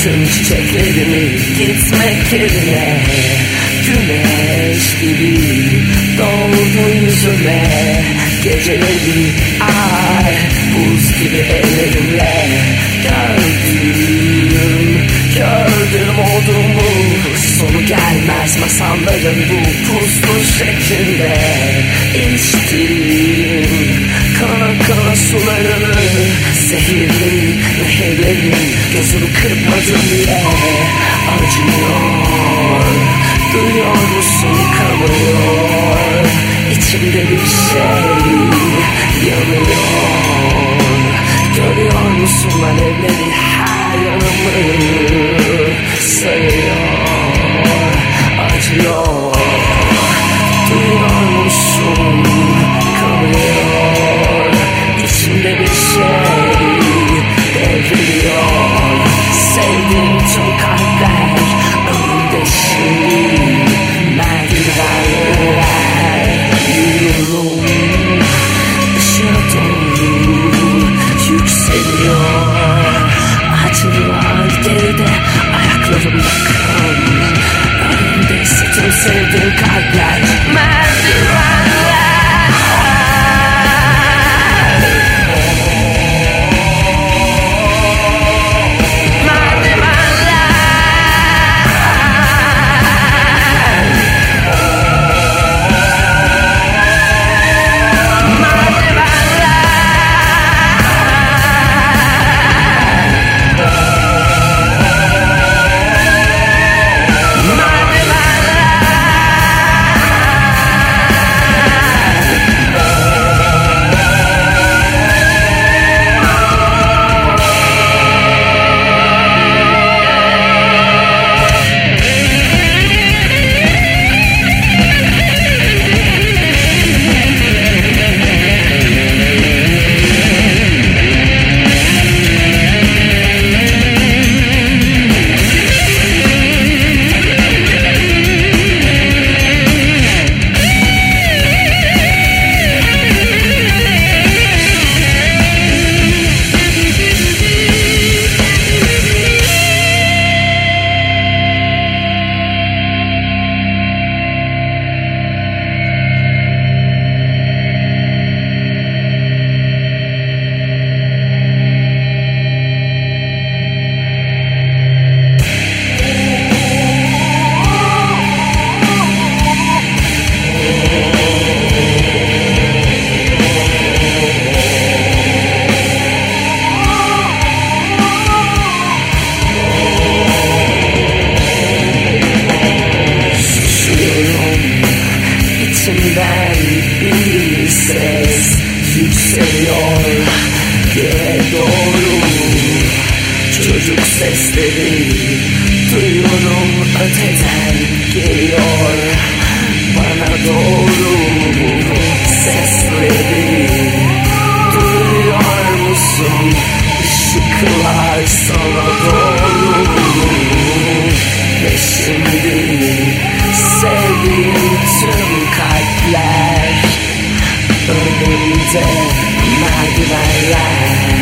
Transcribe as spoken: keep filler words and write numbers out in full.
tüm çiçeklerimi gitmek yerine güneş gibi doğdun yüzüme. Geceleri ay buz gibi ellerimle gördüm, gördüm olduğumu. Sonu gelmez masalların bu puslu şeklinde içtim kana kana sularını, zehirli nehirlerin gözünü kırpmadım bile. Acıyor, duyuyor musun, kanıyor içimde bir şey yanıyor. Görüyor musun alevleri her yanımı sarıyor. Acıyor, duyuyor musun, kanıyor içimde bir şey devriliyor. Sevdiğim tüm kalpler önümde şimdi merdivenler. Yürüyorum ışığa doğru yükseliyor. Acılar geride ayaklarımda kan, önümde ise tüm sevdiğim kalpler merdivenler. İçimden bir ses yükseliyor göğe doğru. Çocuk sesleri duyuyorum, öteden geliyor bana doğru. Sesleri duyuyor musun? Işıklar sana doğru. Ve şimdi sevdiğim tüm kalpler önümde merdivenler.